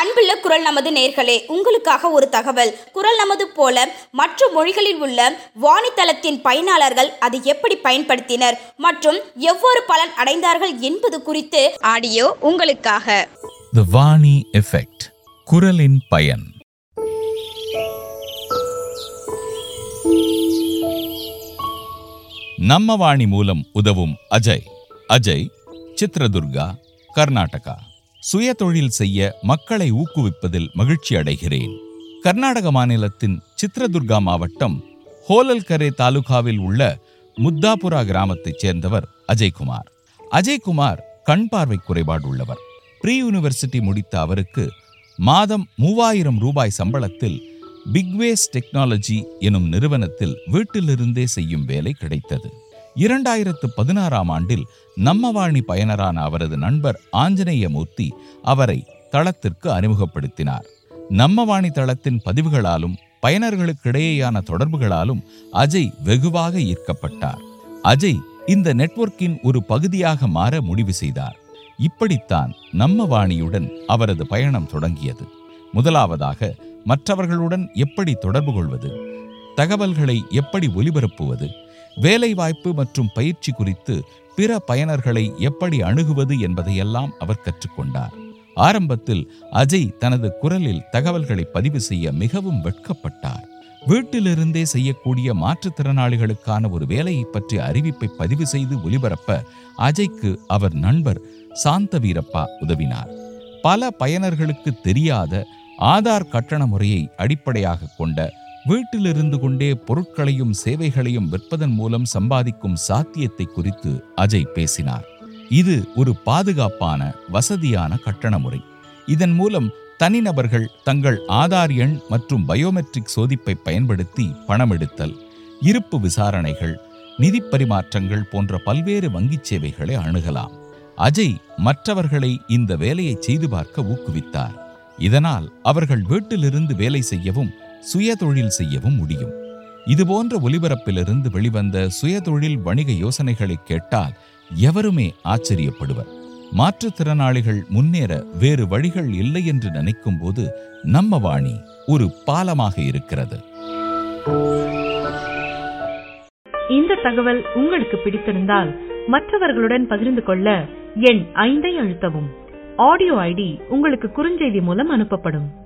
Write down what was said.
அன்புள்ள குரல் நமது நேர்களே, உங்களுக்காக ஒரு தகவல். குரல் நமது போல மற்ற மொழிகளில் உள்ள வாணித்தளத்தின் பயனாளர்கள் அதை எப்படி பயன்படுத்தினர் மற்றும் எவ்வாறு பலன் அடைந்தார்கள் என்பது குறித்து ஆடியோ உங்களுக்காக. The வாணி எஃபெக்ட், குரலின் பயன். நம்ம வாணி மூலம் உதவும் அஜய் சித்ரதுர்கா, கர்நாடகா. சுய தொழில் செய்ய மக்களை ஊக்குவிப்பதில் மகிழ்ச்சி அடைகிறேன். கர்நாடக மாநிலத்தின் சித்ரதுர்கா மாவட்டம் ஹோலல்கரே தாலுகாவில் உள்ள முத்தாபுரா கிராமத்தைச் சேர்ந்தவர் அஜய்குமார் கண் பார்வை குறைபாடு உள்ளவர். ப்ரீ யூனிவர்சிட்டி முடித்த அவருக்கு மாதம் 3000 ரூபாய் சம்பளத்தில் பிக்வேஸ் டெக்னாலஜி எனும் நிறுவனத்தில் வீட்டிலிருந்தே செய்யும் வேலை கிடைத்தது. 2016ஆம் ஆண்டில் நம்மவாணி பயனரான அவரது நண்பர் ஆஞ்சநேயமூர்த்தி அவரை தளத்திற்கு அறிமுகப்படுத்தினார். நம்மவாணி தளத்தின் பதிவுகளாலும் பயனர்களுக்கிடையேயான தொடர்புகளாலும் அஜய் வெகுவாக ஈர்க்கப்பட்டார். அஜய் இந்த நெட்வொர்க்கின் ஒரு பகுதியாக மாற முடிவு செய்தார். இப்படித்தான் நம்மவாணியுடன் அவரது பயணம் தொடங்கியது. முதலாவதாக மற்றவர்களுடன் எப்படி தொடர்பு கொள்வது, தகவல்களை எப்படி ஒலிபரப்புவது, வேலைவாய்ப்பு மற்றும் பயிற்சி குறித்து பிற பயனர்களை எப்படி அணுகுவது என்பதையெல்லாம் அவர் கற்றுக்கொண்டார். ஆரம்பத்தில் அஜய் தனது குரலில் தகவல்களை பதிவு செய்ய மிகவும் வெட்கப்பட்டார். வீட்டிலிருந்தே செய்யக்கூடிய மாற்றுத்திறனாளிகளுக்கான ஒரு வேலையை பற்றிய அறிவிப்பை பதிவு செய்து ஒலிபரப்ப அஜய்க்கு அவர் நண்பர் சாந்தவீரப்பா உதவினார். பல பயனர்களுக்கு தெரியாத ஆதார் கட்டண முறையை அடிப்படையாக கொண்ட வீட்டிலிருந்து கொண்டே பொருட்களையும் சேவைகளையும் விற்பதன் மூலம் சம்பாதிக்கும் சாத்தியத்தை குறித்து அஜய் பேசினார். இது ஒரு பாதுகாப்பான, வசதியான கட்டண முறை. இதன் மூலம் தனிநபர்கள் தங்கள் ஆதார் எண் மற்றும் பயோமெட்ரிக் சோதிப்பை பயன்படுத்தி பணம் எடுத்தல், இருப்பு விசாரணைகள், நிதி பரிமாற்றங்கள் போன்ற பல்வேறு வங்கிச் சேவைகளை அணுகலாம். அஜய் மற்றவர்களை இந்த வேலையை செய்து பார்க்க ஊக்குவித்தார். இதனால் அவர்கள் வீட்டிலிருந்து வேலை செய்யவும் சுயதொழில் செய்யவும் முடியும். இதுபோன்ற ஒலிபரப்பிலிருந்து வெளிவந்த சுயதொழில் வணிக யோசனைகளை கேட்டால் எவருமே ஆச்சரியப்படுவர். மாற்றுத்திறனாளிகள் முன்னேற வேறு வழிகள் இல்லை என்று நினைக்கும் போது நம்ம வாணி ஒரு பாலமாக இருக்கிறது. இந்த தகவல் உங்களுக்கு பிடித்திருந்தால் மற்றவர்களுடன் பகிர்ந்து கொள்ள எண் 5ஐ அழுத்தவும். ஆடியோ ஐடி உங்களுக்கு குறுஞ்செய்தி மூலம் அனுப்பப்படும்.